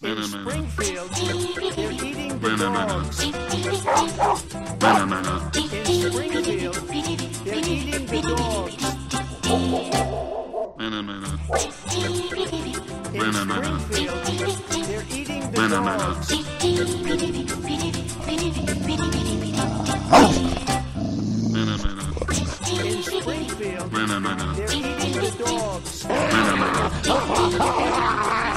In Springfield, they're eating the dogs. In Springfield, they're eating the dogs. In Springfield, they're eating the dogs. In Springfield, they're eating the dogs.